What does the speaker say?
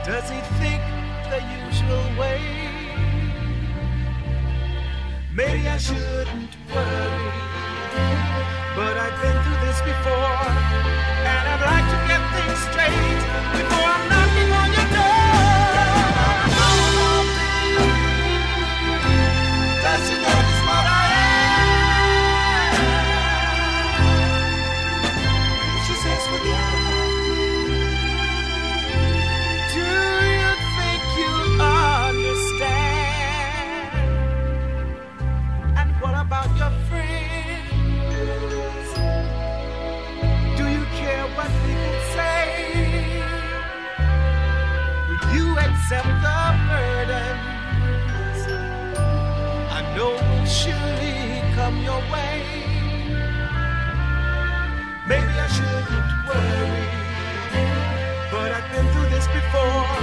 Does he think the usual way? Maybe I shouldn't worry, but I've been through this before, and I'd like to get things straight before I'm knocking on your door. Does she notice what I am? She says forget about me. Do you think you understand? And what about your friends? Do you care what people say? Will you accept the burdens I know will surely come your way? Maybe I shouldn't worry, but I've been through this before,